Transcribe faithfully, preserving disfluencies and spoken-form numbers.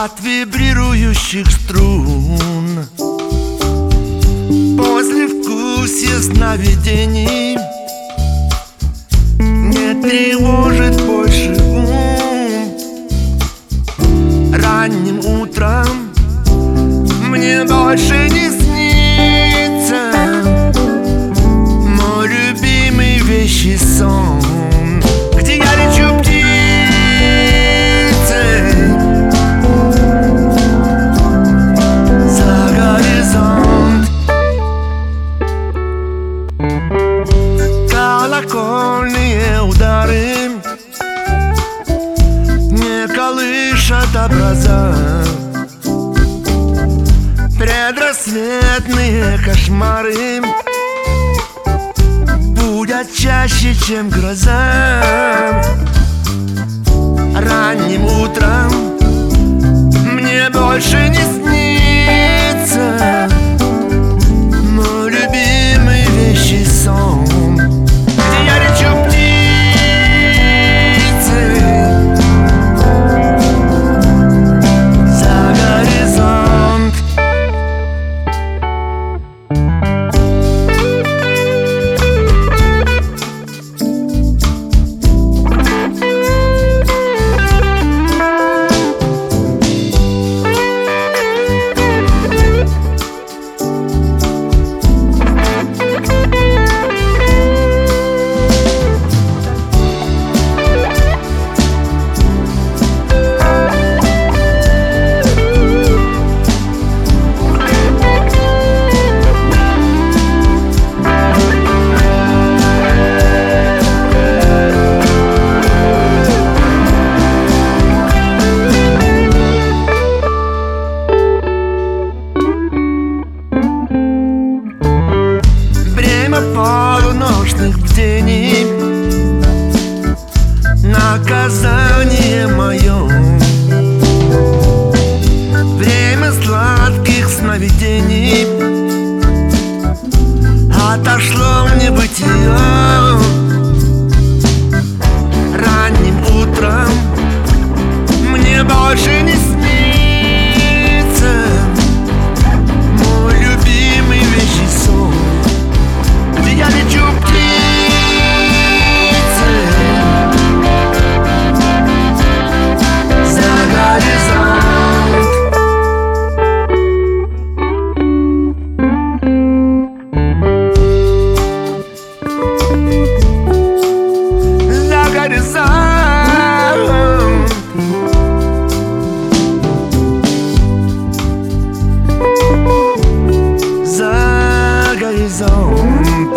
от вибрирующих струн. Послевкусие сновидений не тревожит больше ум. Ранним утром мне больше не снится мой любимый вещий сон, где я лечу птицей за горизонт. Колокольные удары не колышат образа, предрассветные кошмары будят чаще, чем гроза. Ранним утром мне больше не снится мой любимый вещий сон, где я лечу птицей за горизонт. Полуночных бдений, наказание мое, время сладких сновидений отошло в небытие. Ранним утром мне больше не снится мой любимый вещий сон, где я лечу птицей за горизонт. За горизонт. За горизонт.